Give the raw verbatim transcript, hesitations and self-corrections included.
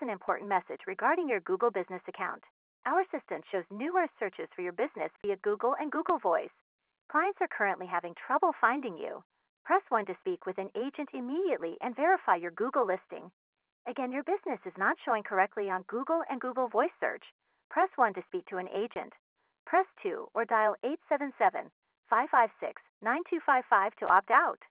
an important message regarding your Google Business account. Our assistant shows numerous searches for your business via Google and Google Voice. Clients are currently having trouble finding you. Press one to speak with an agent immediately and verify your Google listing. Again, your business is not showing correctly on Google and Google Voice search. Press one to speak to an agent. Press two or dial eight seven seven, five five six, nine two five five to opt out.